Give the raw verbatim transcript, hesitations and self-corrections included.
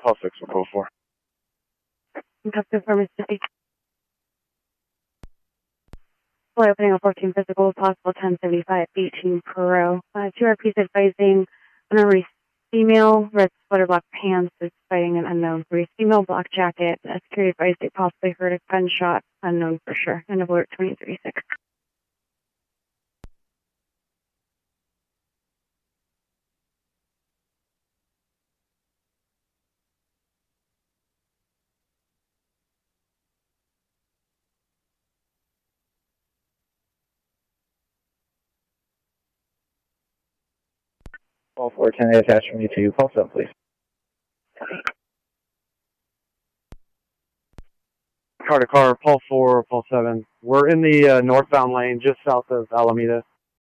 Call six or call four. Custom for Mississippi. Fully opening on fourteen physical, possible ten seventy-five, eighteen Pro. Uh, two R Ps advising unarmed female, red sweater, black pants, is fighting an unknown. Three female, black jacket. Uh, security advised they possibly heard a gunshot, unknown for sure. End of alert twenty-three six. Call four ten A attached from you to call seven, please. Car to car, Paul four, Paul seven. We're in the uh, northbound lane just south of Alameda.